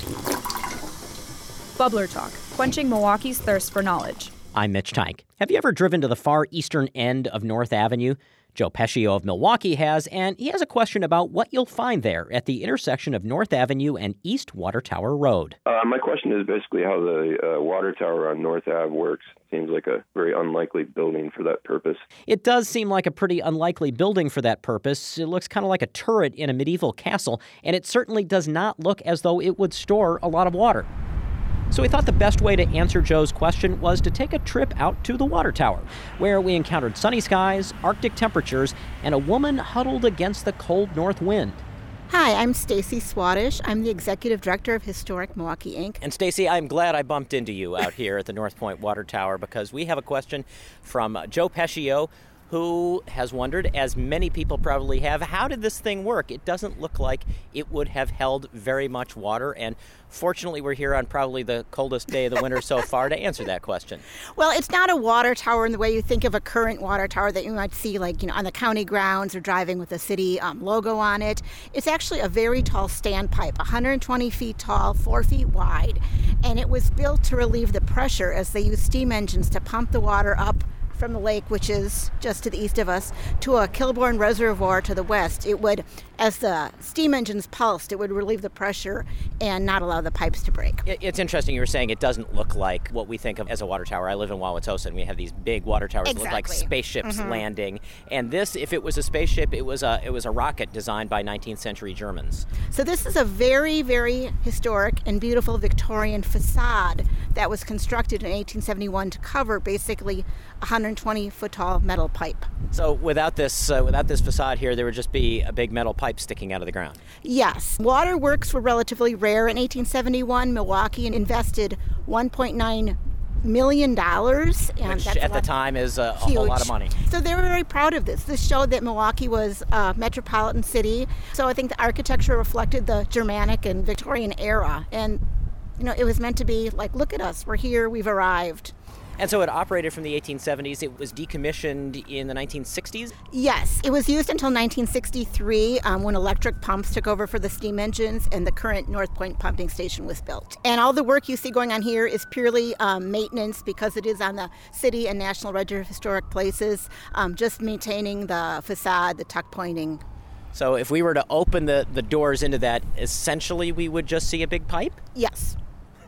Bubbler Talk, quenching Milwaukee's thirst for knowledge. I'm Mitch Teich. Have you ever driven to the far eastern end of North Avenue? Joe Pescio of Milwaukee has, and he has a question about what you'll find there at the intersection of North Avenue and East Water Tower Road. Uh, my question is basically how the uh, water tower on North Ave works. Seems like a very unlikely building for that purpose. It does seem like a pretty unlikely building for that purpose. It looks kind of like a turret in a medieval castle, and it certainly does not look as though it would store a lot of water. So we thought the best way to answer Joe's question was to take a trip out to the water tower, where we encountered sunny skies, Arctic temperatures, and a woman huddled against the cold north wind. Hi, I'm Stacy Swadish. I'm the Executive Director of Historic Milwaukee, Incorporated. And Stacy, I'm glad I bumped into you out here at the North Point Water Tower because we have a question from Joe Pescio, who has wondered, as many people probably have, how did this thing work? It doesn't look like it would have held very much water, and fortunately we're here on probably the coldest day of the winter so far to answer that question. Well, it's not a water tower in the way you think of a current water tower that you might see like, you know, on the county grounds or driving with a city um, logo on it. It's actually a very tall standpipe, one hundred twenty feet tall, four feet wide, and it was built to relieve the pressure as they use steam engines to pump the water up from the lake, which is just to the east of us, to a Kilbourne Reservoir to the west. It would, as the steam engines pulsed, it would relieve the pressure and not allow the pipes to break. It's interesting you were saying it doesn't look like what we think of as a water tower. I live in Wauwatosa, and we have these big water towers exactly. that look like spaceships mm-hmm. landing. And this, if it was a spaceship, it was a it was a rocket designed by nineteenth century Germans. So this is a very, very historic and beautiful Victorian facade that was constructed in eighteen seventy-one to cover basically one hundred twenty foot tall metal pipe. So without this uh, without this facade here, there would just be a big metal pipe sticking out of the ground. Yes. Waterworks were relatively rare in eighteen seventy-one. Milwaukee invested one point nine million dollars. And Which that's at the time is a, a huge. whole lot of money. So they were very proud of this. This showed that Milwaukee was a metropolitan city. So I think the architecture reflected the Germanic and Victorian era. And, you know, it was meant to be like, look at us, we're here, we've arrived. And so it operated from the eighteen seventies. It was decommissioned in the nineteen sixties? Yes. It was used until nineteen sixty-three um, when electric pumps took over for the steam engines and the current North Point pumping station was built. And all the work you see going on here is purely um, maintenance because it is on the City and National Register of Historic Places, um, just maintaining the facade, the tuck pointing. So if we were to open the, the doors into that, essentially we would just see a big pipe? Yes.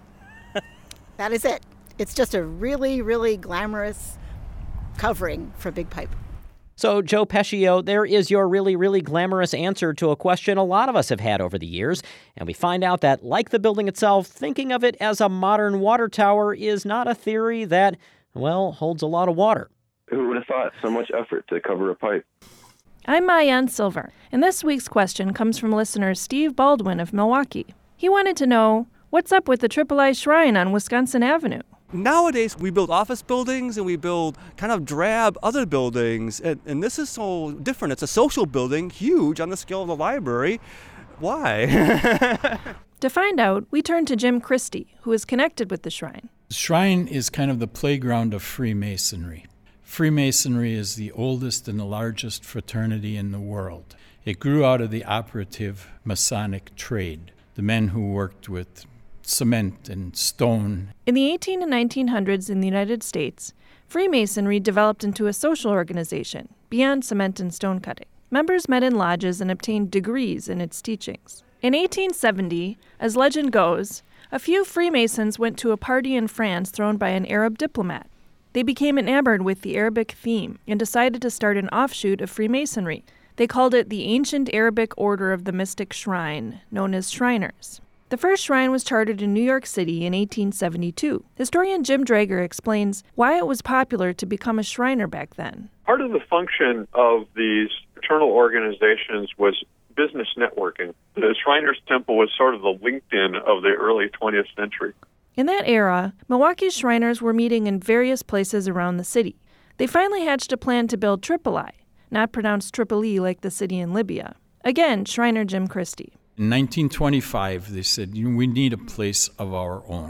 That is it. It's just a really, really glamorous covering for Big Pipe. So, Joe Pescio, there is your really, really glamorous answer to a question a lot of us have had over the years. And we find out that, like the building itself, thinking of it as a modern water tower is not a theory that, well, holds a lot of water. Who would have thought so much effort to cover a pipe? I'm Mayan Silver, and this week's question comes from listener Steve Baldwin of Milwaukee. He wanted to know, what's up with the Triple I Shrine on Wisconsin Avenue? Nowadays, we build office buildings and we build kind of drab other buildings, and, and this is so different. It's a social building, huge on the scale of the library. Why? To find out, we turn to Jim Christie, who is connected with the shrine. The shrine is kind of the playground of Freemasonry. Freemasonry is the oldest and the largest fraternity in the world. It grew out of the operative Masonic trade, the men who worked with cement and stone. In the eighteen and nineteen hundreds in the United States, Freemasonry developed into a social organization beyond cement and stone cutting. Members met in lodges and obtained degrees in its teachings. In eighteen seventy, as legend goes, a few Freemasons went to a party in France thrown by an Arab diplomat. They became enamored with the Arabic theme and decided to start an offshoot of Freemasonry. They called it the Ancient Arabic Order of the Mystic Shrine, known as Shriners. The first shrine was chartered in New York City in eighteen seventy-two. Historian Jim Drager explains why it was popular to become a Shriner back then. Part of the function of these fraternal organizations was business networking. The Shriners Temple was sort of the LinkedIn of the early twentieth century. In that era, Milwaukee's Shriners were meeting in various places around the city. They finally hatched a plan to build Triple I, not pronounced Triple E like the city in Libya. Again, Shriner Jim Christie. In nineteen twenty-five, they said, we need a place of our own.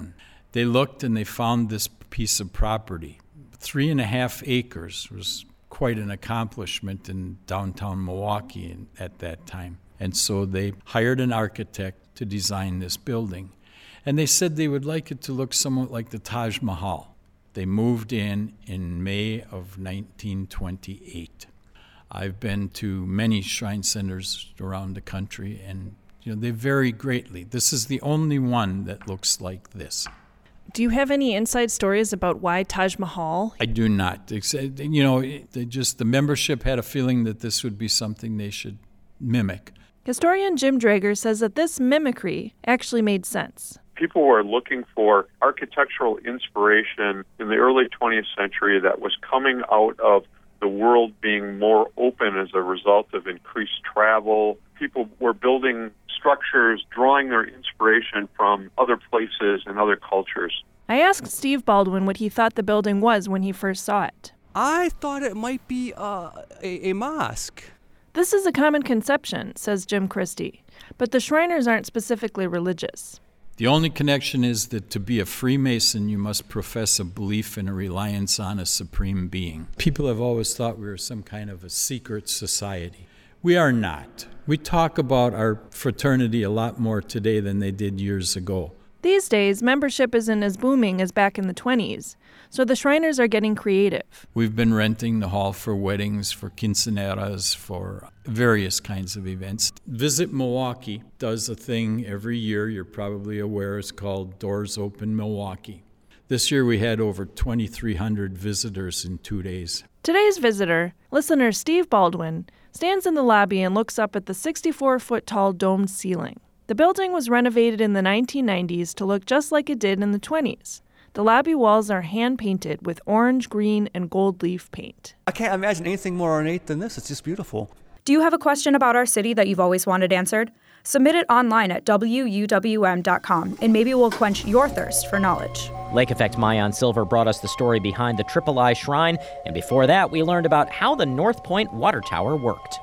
They looked and they found this piece of property. Three and a half acres was quite an accomplishment in downtown Milwaukee at that time. And so they hired an architect to design this building. And they said they would like it to look somewhat like the Taj Mahal. They moved in in May of nineteen twenty-eight. I've been to many shrine centers around the country, and you know they vary greatly. This is the only one that looks like this. Do you have any inside stories about why Taj Mahal? I do not. You know, they just the membership had a feeling that this would be something they should mimic. Historian Jim Drager says that this mimicry actually made sense. People were looking for architectural inspiration in the early twentieth century that was coming out of the world being more open as a result of increased travel. People were building structures, drawing their inspiration from other places and other cultures. I asked Steve Baldwin what he thought the building was when he first saw it. I thought it might be uh, a, a mosque. This is a common conception, says Jim Christie, but the Shriners aren't specifically religious. The only connection is that to be a Freemason, you must profess a belief and a reliance on a supreme being. People have always thought we were some kind of a secret society. We are not. We talk about our fraternity a lot more today than they did years ago. These days, membership isn't as booming as back in the twenties, so the Shriners are getting creative. We've been renting the hall for weddings, for quinceaneras, for various kinds of events. Visit Milwaukee does a thing every year, you're probably aware, it's called Doors Open Milwaukee. This year we had over twenty-three hundred visitors in two days. Today's visitor, listener Steve Baldwin, stands in the lobby and looks up at the sixty-four foot tall domed ceiling. The building was renovated in the nineteen nineties to look just like it did in the twenties. The lobby walls are hand-painted with orange, green, and gold leaf paint. I can't imagine anything more ornate than this. It's just beautiful. Do you have a question about our city that you've always wanted answered? Submit it online at W U W M dot com, and maybe we'll quench your thirst for knowledge. Lake Effect's Maayan Silver brought us the story behind the Triple I Shrine, and before that, we learned about how the North Point Water Tower worked.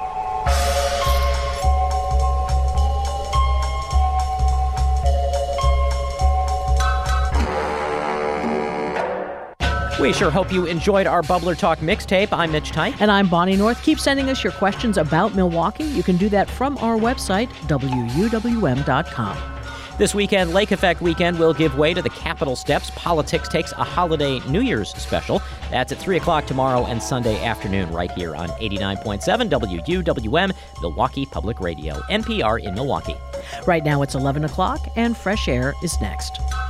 We sure hope you enjoyed our Bubbler Talk mixtape. I'm Mitch Tyke. And I'm Bonnie North. Keep sending us your questions about Milwaukee. You can do that from our website, W U W M dot com. This weekend, Lake Effect Weekend will give way to the Capitol Steps. Politics takes a holiday New Year's special. That's at three o'clock tomorrow and Sunday afternoon right here on eighty-nine point seven W U W M, Milwaukee Public Radio, N P R in Milwaukee. Right now it's eleven o'clock, and Fresh Air is next.